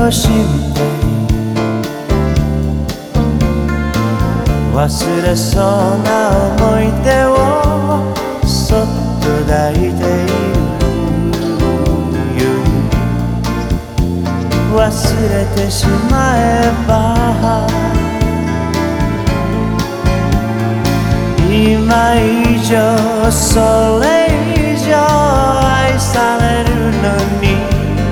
心配忘れそうな思い出をそっと抱いている忘れてしまえば今以上それ以上愛されるのに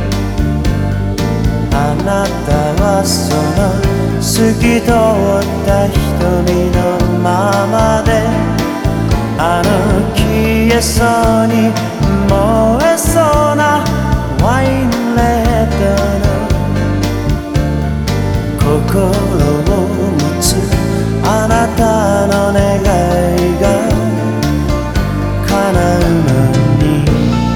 あなたはその透き通った瞳のままであの消えそうに燃えそうなワインレッドの心を持つあなたの願いが叶うのに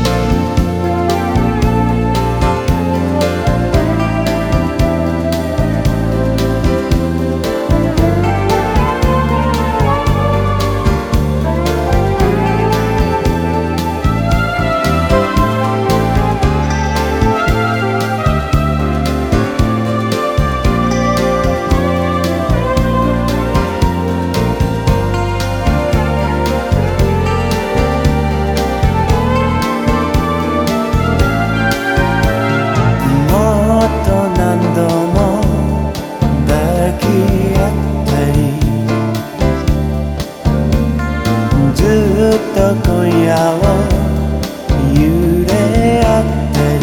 ずっと今夜を揺れ合って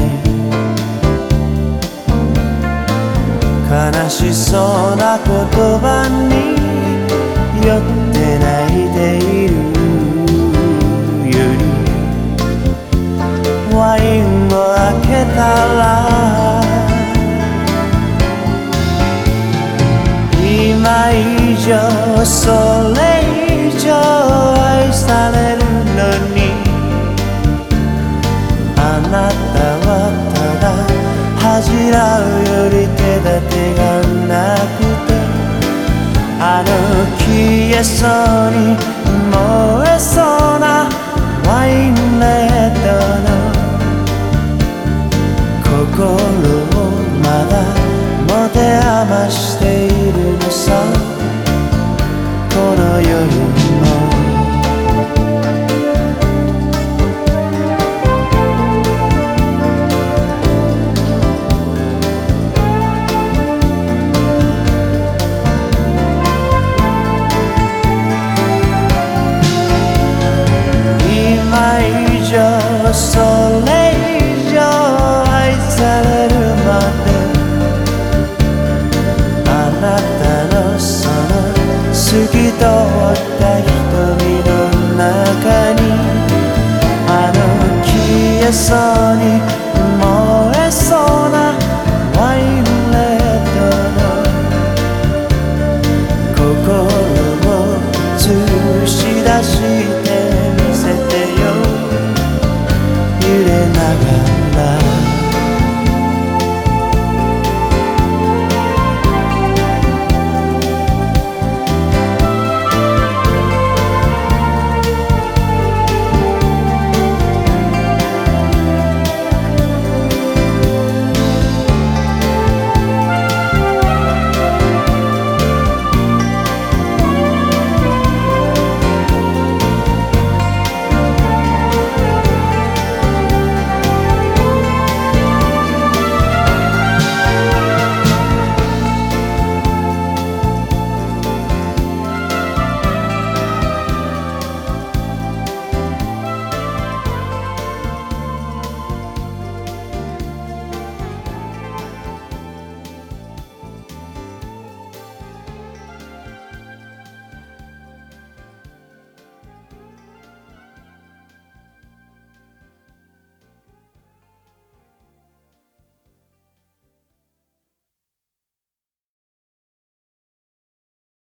る悲しそうな言葉に酔って泣いているよりワインを開けたら今以上それ以上愛されるのにあなたはただ恥じらうより手立てがなくてあの消えそうに燃えそう